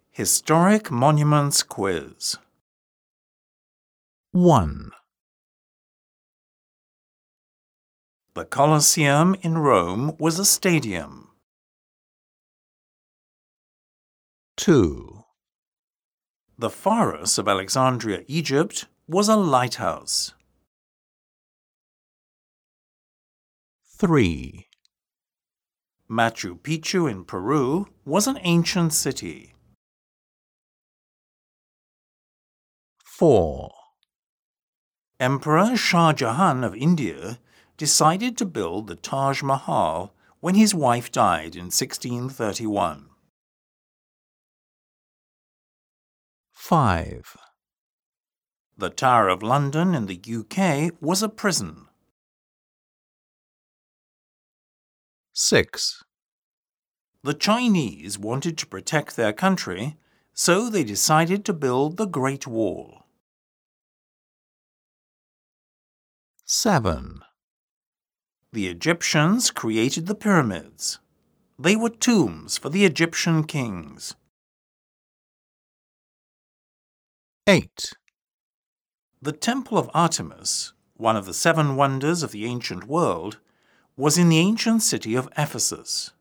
Historic Monuments Quiz. 1. The Colosseum in Rome was a stadium. 2. The Pharos of Alexandria, Egypt, was a lighthouse. 3. Machu Picchu in Peru was an ancient city. 4. Emperor Shah Jahan of India decided to build the Taj Mahal when his wife died in 1631. 5. The Tower of London in the UK was a prison. 6. The Chinese wanted to protect their country, so they decided to build the Great Wall. 7. The Egyptians created the pyramids. They were tombs for the Egyptian kings. 8. The Temple of Artemis, one of the 7 wonders of the ancient world, was in the ancient city of Ephesus.